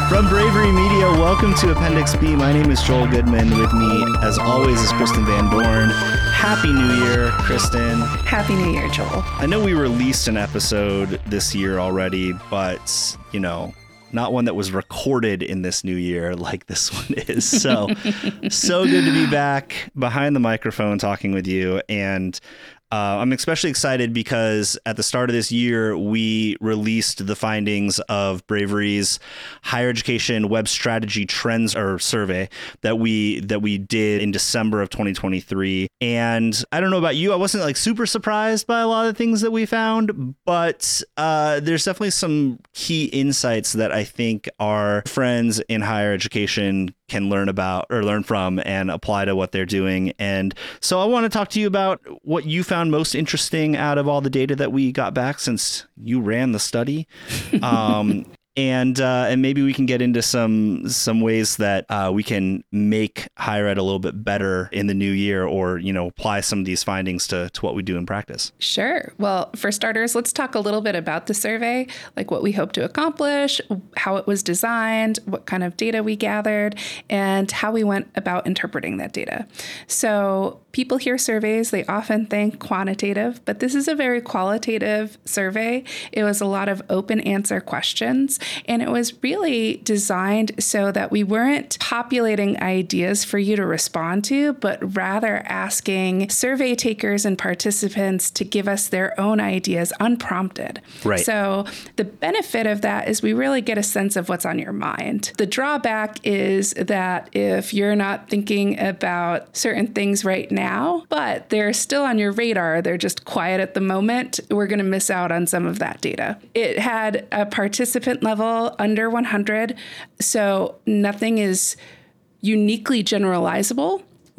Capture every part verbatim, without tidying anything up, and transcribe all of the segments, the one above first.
From Bravery Media, welcome to Appendix B. My name is Joel Goodman. With me, as always, is Kristen Van Dorn. Happy New Year, Kristen. Happy New Year, Joel. I know we released an episode this year already, but, you know, not one that was recorded in this new year like this one is. So, so good to be back behind the microphone talking with you. And Uh, I'm especially excited because at the start of this year, we released the findings of Bravery's higher education web strategy trends or survey that we that we did in December of twenty twenty-three. And I don't know about you, I wasn't like super surprised by a lot of the things that we found, but uh, there's definitely some key insights that I think our friends in higher education can learn about or learn from and apply to what they're doing. And so I want to talk to you about what you found most interesting out of all the data that we got back since you ran the study. Um, and uh, and maybe we can get into some some ways that uh, we can make higher ed a little bit better in the new year, or, you know, apply some of these findings to, to what we do in practice. Sure. Well, for starters, let's talk a little bit about the survey, like what we hope to accomplish, how it was designed, what kind of data we gathered, and how we went about interpreting that data. So people hear surveys, they often think quantitative, but this is a very qualitative survey. It was a lot of open answer questions, and it was really designed so that we weren't populating ideas for you to respond to, but rather asking survey takers and participants to give us their own ideas unprompted. Right. So the benefit of that is we really get a sense of what's on your mind. The drawback is that if you're not thinking about certain things right now, Now, but they're still on your radar, they're just quiet at the moment, we're going to miss out on some of that data. It had a participant level under one hundred, so nothing is uniquely generalizable,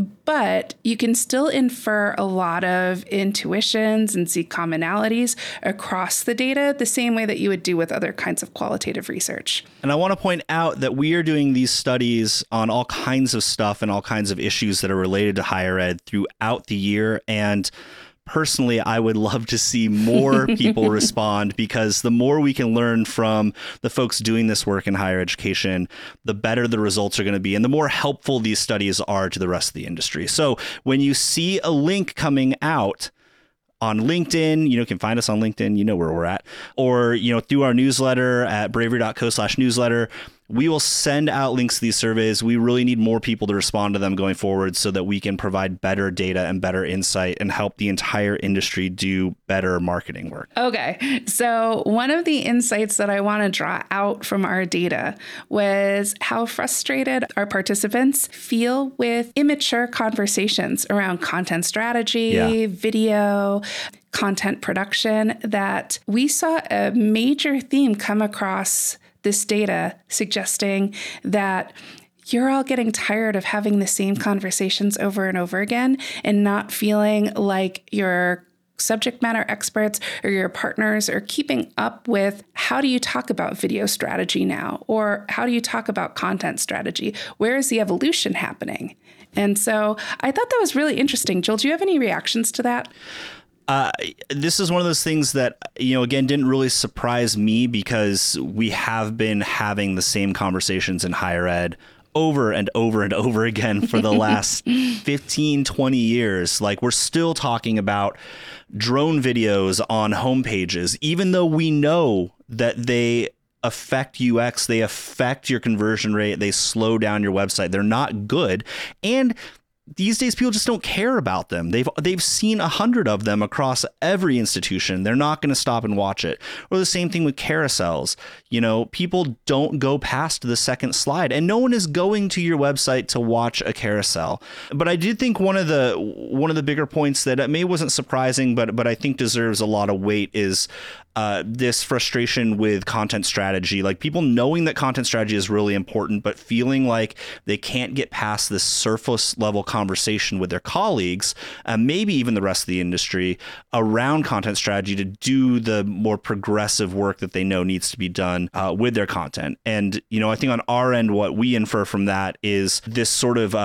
but you can still infer a lot of intuitions and see commonalities across the data the same way that you would do with other kinds of qualitative research. And I want to point out that we are doing these studies on all kinds of stuff and all kinds of issues that are related to higher ed throughout the year. And personally, I would love to see more people respond, because the more we can learn from the folks doing this work in higher education, the better the results are going to be and the more helpful these studies are to the rest of the industry. So when you see a link coming out on LinkedIn, you know, you can find us on LinkedIn, you know where we're at, or, you know, through our newsletter at bravery.co slash newsletter, we will send out links to these surveys. We really need more people to respond to them going forward so that we can provide better data and better insight and help the entire industry do better marketing work. Okay. So one of the insights that I want to draw out from our data was how frustrated our participants feel with immature conversations around content strategy, yeah. video, content production, that we saw a major theme come across this data suggesting that you're all getting tired of having the same conversations over and over again and not feeling like your subject matter experts or your partners are keeping up with how do you talk about video strategy now, or how do you talk about content strategy? Where is the evolution happening? And so I thought that was really interesting. Joel, do you have any reactions to that? Uh, this is one of those things that, you know, again, didn't really surprise me, because we have been having the same conversations in higher ed over and over and over again for the last fifteen, twenty years. Like, we're still talking about drone videos on homepages, even though we know that they affect U X, they affect your conversion rate, they slow down your website. They're not good. And these days, people just don't care about them. They've they've seen a hundred of them across every institution. They're not going to stop and watch it. Or the same thing with carousels. You know, people don't go past the second slide, and no one is going to your website to watch a carousel. But I do think one of the one of the bigger points that maybe wasn't surprising, but but I think deserves a lot of weight is uh, this frustration with content strategy. Like, people knowing that content strategy is really important, but feeling like they can't get past this surface level conversation with their colleagues, uh, maybe even the rest of the industry, around content strategy to do the more progressive work that they know needs to be done uh, with their content. And, you know, I think on our end, what we infer from that is this sort of uh,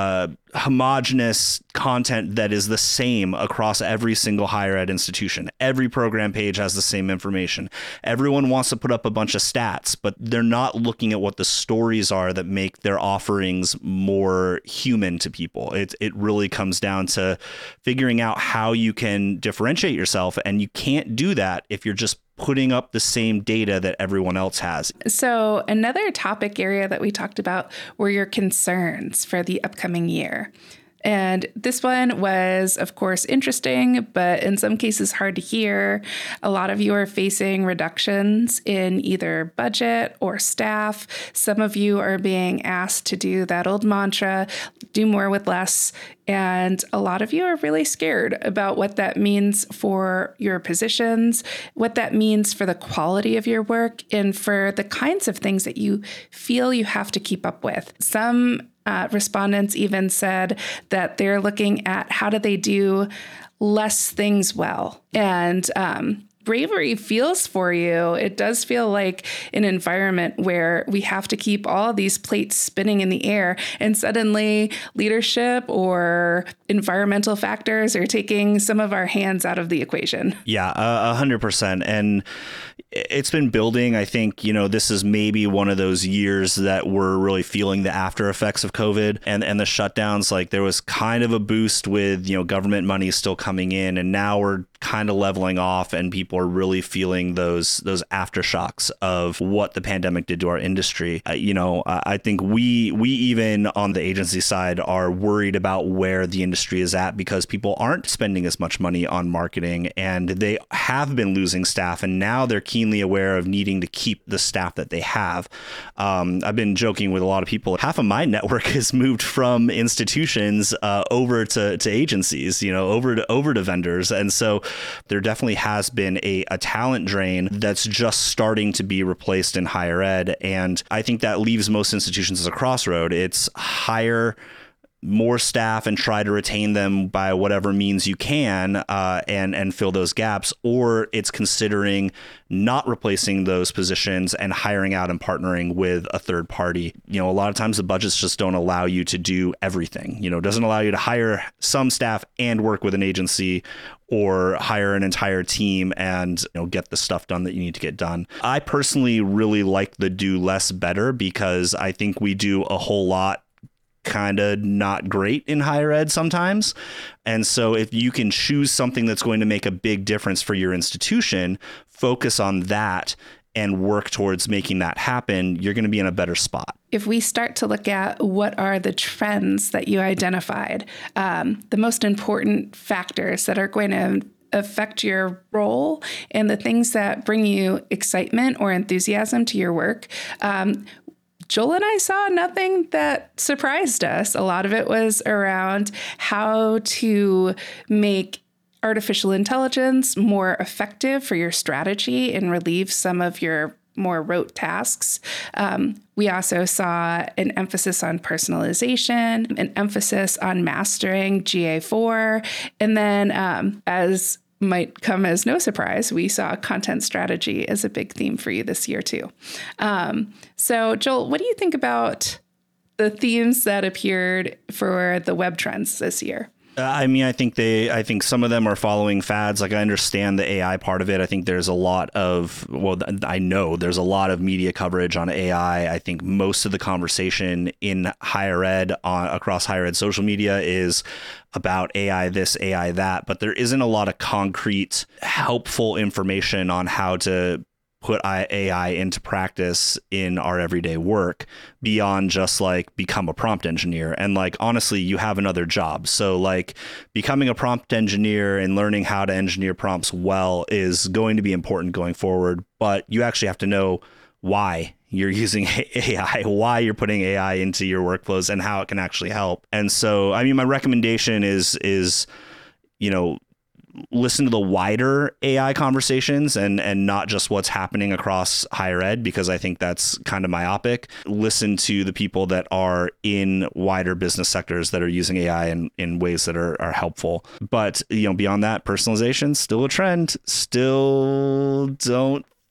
homogenous content that is the same across every single higher ed institution. Every program page has the same information. Everyone wants to put up a bunch of stats, but they're not looking at what the stories are that make their offerings more human to people. It it really comes down to figuring out how you can differentiate yourself, and you can't do that if you're just putting up the same data that everyone else has. So another topic area that we talked about were your concerns for the upcoming year. And this one was, of course, interesting, but in some cases hard to hear. A lot of you are facing reductions in either budget or staff. Some of you are being asked to do that old mantra, do more with less. And a lot of you are really scared about what that means for your positions, what that means for the quality of your work, and for the kinds of things that you feel you have to keep up with. Some Uh, respondents even said that they're looking at how do they do less things well. And um, bravery feels for you. It does feel like an environment where we have to keep all these plates spinning in the air, and suddenly leadership or environmental factors are taking some of our hands out of the equation. Yeah, a hundred percent. And it's been building. I think, you know, this is maybe one of those years that we're really feeling the after effects of COVID and, and the shutdowns. Like there was kind of a boost with, you know, government money still coming in, and now we're kind of leveling off, and people are really feeling those those aftershocks of what the pandemic did to our industry. Uh, you know, I think we we even on the agency side are worried about where the industry is at, because people aren't spending as much money on marketing, and they have been losing staff, and now they're keenly aware of needing to keep the staff that they have. Um, I've been joking with a lot of people. Half of my network has moved from institutions uh, over to, to agencies, you know, over to over to vendors, and so there definitely has been a, a talent drain that's just starting to be replaced in higher ed. And I think that leaves most institutions as a crossroad. It's hire more staff and try to retain them by whatever means you can, uh, and and fill those gaps, or it's considering not replacing those positions and hiring out and partnering with a third party. You know, a lot of times the budgets just don't allow you to do everything. You know, it doesn't allow you to hire some staff and work with an agency, or hire an entire team and, you know, get the stuff done that you need to get done. I personally really like the do less better, because I think we do a whole lot kind of not great in higher ed sometimes. And so if you can choose something that's going to make a big difference for your institution, focus on that and work towards making that happen, you're going to be in a better spot. If we start to look at what are the trends that you identified, um, the most important factors that are going to affect your role and the things that bring you excitement or enthusiasm to your work, um, Joel and I saw nothing that surprised us. A lot of it was around how to make artificial intelligence more effective for your strategy and relieve some of your more rote tasks. Um, we also saw an emphasis on personalization, an emphasis on mastering G A four, and then um, as might come as no surprise, we saw content strategy as a big theme for you this year too. Um, so Joel, what do you think about the themes that appeared for the web trends this year? I mean, I think they, I think some of them are following fads. Like I understand the A I part of it. I think there's a lot of, well, I know there's a lot of media coverage on A I. I think most of the conversation in higher ed on across higher ed social media is about A I this, A I that, but there isn't a lot of concrete, helpful information on how to put A I into practice in our everyday work beyond just like become a prompt engineer. And like, honestly, you have another job. So like becoming a prompt engineer and learning how to engineer prompts well is going to be important going forward. But you actually have to know why you're using A I, why you're putting A I into your workflows and how it can actually help. And so, I mean, my recommendation is, is, you know, listen to the wider A I conversations and and not just what's happening across higher ed, because I think that's kind of myopic. Listen to the people that are in wider business sectors that are using A I in, in ways that are, are helpful. But, you know, beyond that, personalization, still a trend. Still don't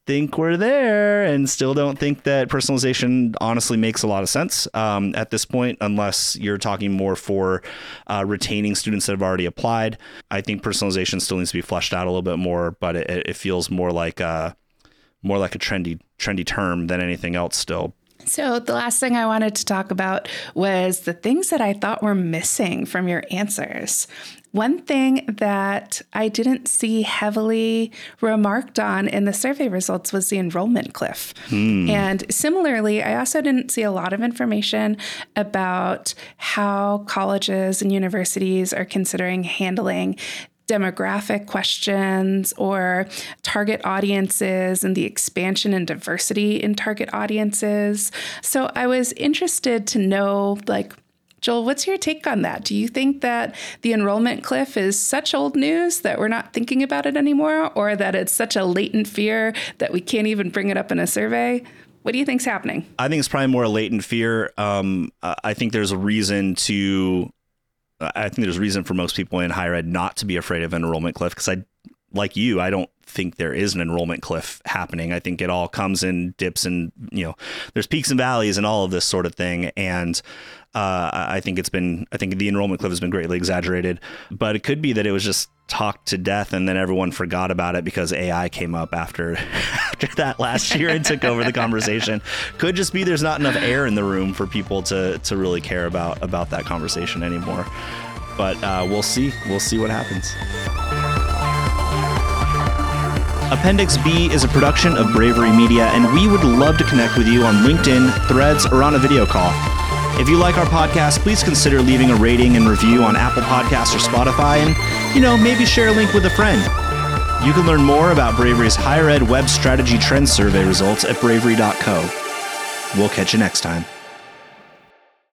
think we're there and still don't think that personalization honestly makes a lot of sense um, at this point, unless you're talking more for uh, retaining students that have already applied. I think personalization still needs to be fleshed out a little bit more, but it, it feels more like a, more like a trendy, trendy term than anything else still. So the last thing I wanted to talk about was the things that I thought were missing from your answers. One thing that I didn't see heavily remarked on in the survey results was the enrollment cliff. Hmm. And similarly, I also didn't see a lot of information about how colleges and universities are considering handling demographic questions or target audiences and the expansion and diversity in target audiences. So I was interested to know, like, Joel, what's your take on that? Do you think that the enrollment cliff is such old news that we're not thinking about it anymore, or that it's such a latent fear that we can't even bring it up in a survey? What do you think's happening? I think it's probably more a latent fear. Um, I think there's a reason to I think there's reason for most people in higher ed not to be afraid of an enrollment cliff, because I, like you, I don't think there is an enrollment cliff happening. I think it all comes in dips and, you know, there's peaks and valleys and all of this sort of thing. And uh, I think it's been, I think the enrollment cliff has been greatly exaggerated, but it could be that it was just talked to death and then everyone forgot about it because A I came up after after that last year and took over the conversation. Could just be there's not enough air in the room for people to to really care about about that conversation anymore. But uh, we'll see. We'll see what happens. Appendix B is a production of Bravery Media, and we would love to connect with you on LinkedIn, Threads, or on a video call. If you like our podcast, please consider leaving a rating and review on Apple Podcasts or Spotify, and, you know, maybe share a link with a friend. You can learn more about Bravery's Higher Ed Web Strategy Trends Survey results at bravery dot co. We'll catch you next time.